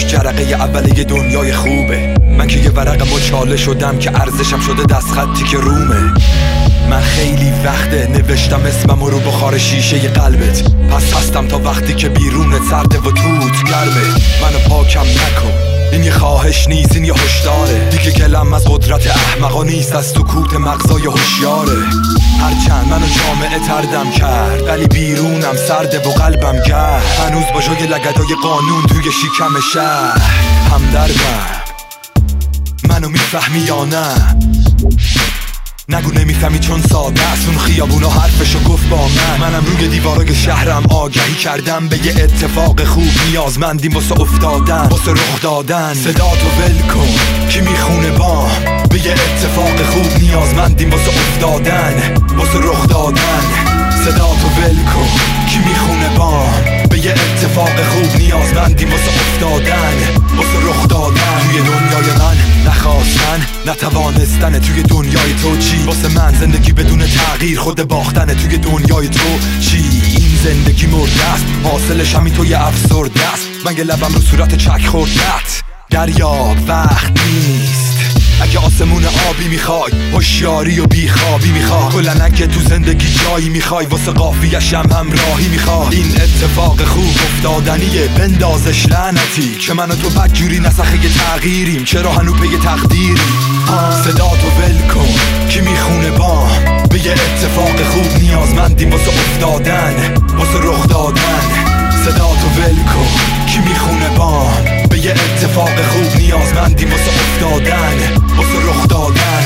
جرقه اولیه دنیای خوبه. من که یه ورق مچاله شدم که ارزشم شده دست خطی که رومه. من خیلی وقته نوشتم اسمم رو بخار شیشه ی قلبت. پس هستم تا وقتی که بیرونت سرده و توت گرمه. منو پاکم نکن، این یه خواهش نیست، این یه هشداره. دیگه گلم از قدرت احمقا نیست، از سکوت مغزای هوشیاره. هرچند منو جامعه تردم کرد ولی بیرونم سرده و قلبم گرد. هنوز با جای لگدای قانون توی شکم شهر همدردم. منو میفهمی یا نه؟ نگو نمیفهمی چون ساده است. اون خیابونا حرفشو گفت با منم روی دیوارای شهرم آگهی کردم به یه اتفاق خوب. نیازمندیم واسه افتادن، واسه رخ دادن. صداتو ول کن کی میخونه بام به یه اتفاق خوب. نیازمندیم واسه افتادن، واسه رخ دادن. صداتو ول کن کی میخونه بام به یه اتفاق خوب. نیازمندیم واسه افتادن، واسه رخ دادن. توی دنیای من نخواستن نتوانستن، توی دنیای تو چی؟ واسه من زندگی بدون تغییر خود باختنه. توی دنیای تو چی؟ این زندگی مرده است، حاصلش همین توی افسرده است. من یه لبم رو صورت چک خوردت. دریاب وقت نیست اگه آسمون آبی میخوای، هوشیاری و بیخوابی میخوای. کلن اگه تو زندگی جایی میخوای، واسه قافیه‌ش هم همراهی میخوای. این اتفاق خوب افتادنیه، بندازش لعنتی که من و تو بدجوری نسخه تغییریم. چرا هنو پی تقدیریم؟ صداتو ول کن کی میخونه بام به یه اتفاق خوب. نیازمندیم واسه افتادن، واسه رخ دادن. صداتو ول کن کی میخونه بام به یه اتفاق خوب. نیازمندیم واسه افتادن، واسه رخ دادن.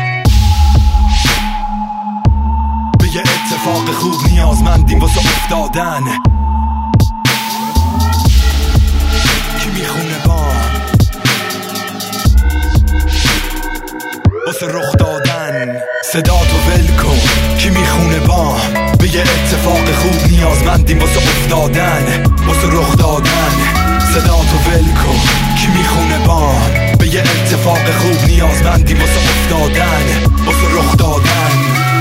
به یه اتفاق خوب. نیازمندیم واسه افتادن. کی میخونه بام واسه رخ دادن. صداتو ول کن کی میخونه بام به یه اتفاق خوب. نیازمندیم واسه افتادن، واسه رخ دادن. صداتو ول کن کی میخونه بام به یه اتفاق خوب. نیازمندیم واسه افتادن، واسه رخ دادن.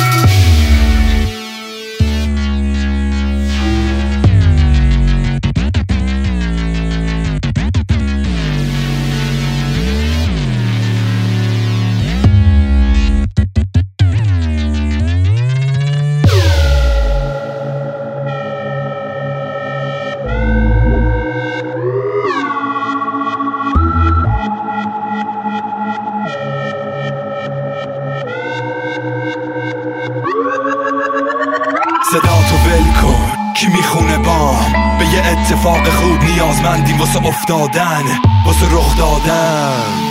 صداتو ول کن کی میخونه بام به یه اتفاق خوب. نیازمندیم واسه افتادن، واسه رخ دادن.